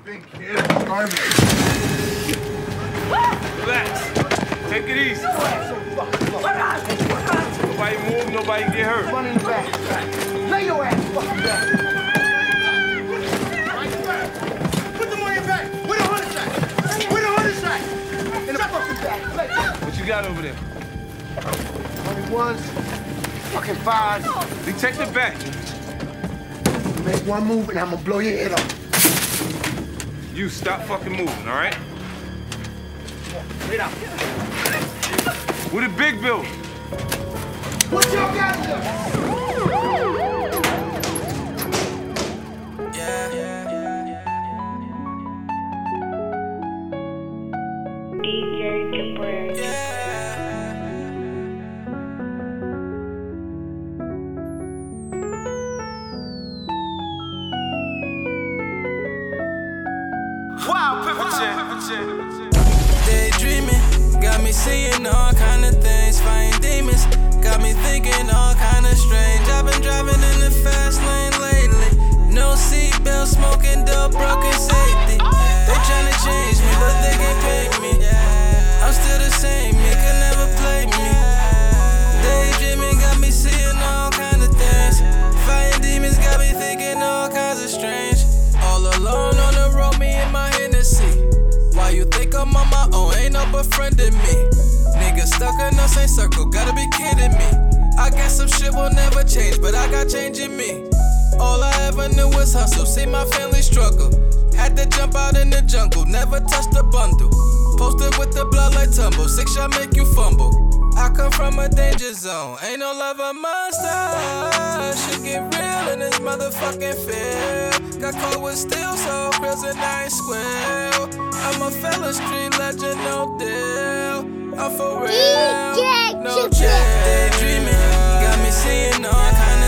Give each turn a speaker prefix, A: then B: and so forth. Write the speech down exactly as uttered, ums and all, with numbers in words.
A: think, kid. Garbage.
B: Relax. Take it easy. Nobody move, nobody get hurt.
A: Run in the back. Lay your ass fucking back. Put them on your back. Where the hood is at? Where the hood is at? In the fucking back.
B: What you got over there?
A: twenty-ones, fucking fives.
B: Detective back.
A: You make one move and I'm gonna blow your head off.
B: You stop fucking moving, all right?
A: Wait up.
B: Where the big bill?
A: What y'all got there?
C: D J Capri.
D: Wow, daydreaming, got me seeing all kind of things, fighting demons, got me thinking all kind of strange. I've been driving in the fast lane lately, no seatbelt, smoking dope, broken safety. They tryna change me, but they can't pay me. I'm still the same, you can never play me. Daydreaming got me seeing all kind of things, fighting demons, got me thinking all kinds of strange. All alone on the road, me and my Hennessy. Why you think I'm on my own? Ain't no befriending me. Niggas stuck in the same circle, gotta be kidding me. I guess some shit will never change, but I got change in me. All I ever knew was hustle, see my family struggle. Had to jump out in the jungle, never touched a bundle. Posted with the blood like tumble, six shot make you fumble. I come from a danger zone, ain't no lover monster. Shit get real in this motherfucking field. Got caught with steel, so prison I ain't square. I'm a fella street legend, no deal. I'm for real, no jail. Daydreaming, got me seeing all kind